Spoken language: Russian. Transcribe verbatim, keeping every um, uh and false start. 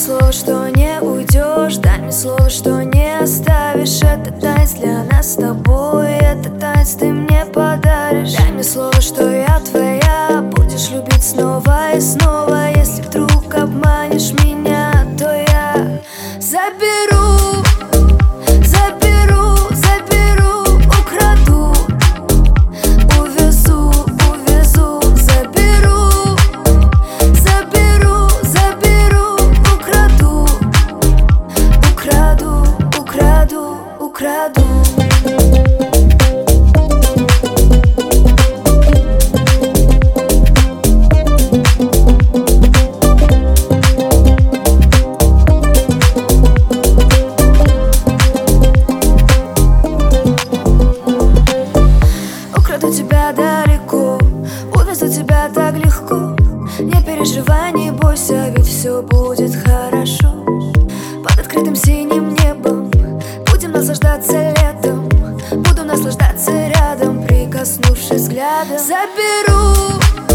слово, что не уйдешь, дай мне слово, что не оставишь. Это танец для нас с тобой, это танец ты мне подаришь. Дай мне слово, что я твоя, будешь любить снова и снова. Если вдруг обманешь меня, то я заберу, заберу, заберу, украду, увезу, увезу, заберу, заберу, заберу, украду, украду, украду, украду. Украду тебя далеко, увезу тебя так легко. Не переживай, не бойся, ведь все будет хорошо. Под открытым синим небом будем наслаждаться летом. Буду наслаждаться рядом, прикоснувшись взглядом. Заберу,